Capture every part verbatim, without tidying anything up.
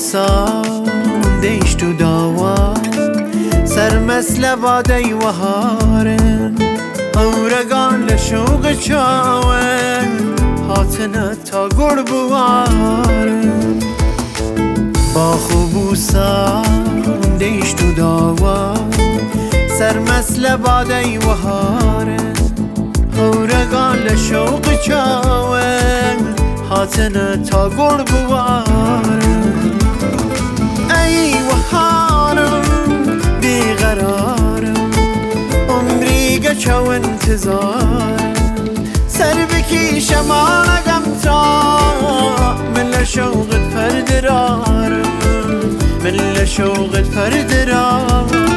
بوسان دیش تو داوا سر مثل بادی وهارن اورگان لشوق چاون هاتنه تا گربوارن با خوبوسان دیش تو داوا سر مثل بادی وهارن اورگان لشوق چاون هاتنه تا گربوارن ای وهارم بیقرارم عمری گچو انتظارم سر بکیشم آنگم تا من لشوقت پردرارم من لشوقت پردرارم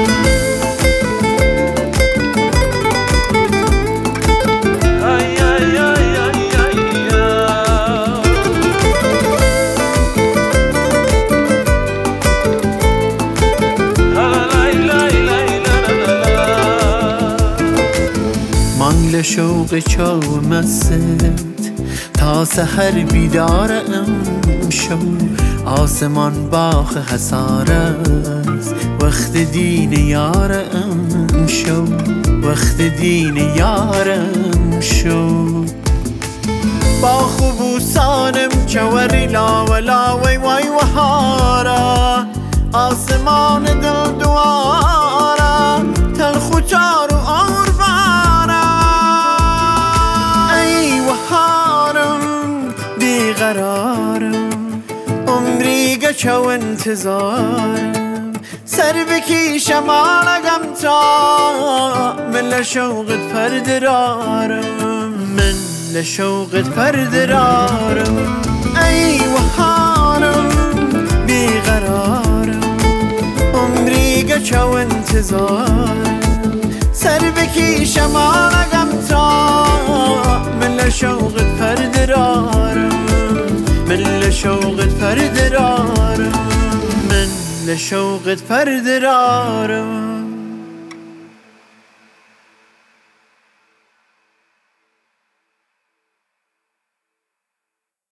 من لشوق چاو مست تا سحر بیدارم شو آسمان باخ حسارت وقت دین یارم شو وقت دین یارم شو با خوبوسانم جوری لا ولا وی وی وهارا آسمان دل دوارا تلخ و جار و آور قرارم عمری گچو انتظارم سر بکیشم آنگم تا من لشوقت پردرارم من لشوقت پردرارم ای وهارم بیقرارم عمری گچو انتظارم سر بکیشم آنگم تا من لشوقت پردرارم من لشوقت پردرارم من لشوقت پردرارم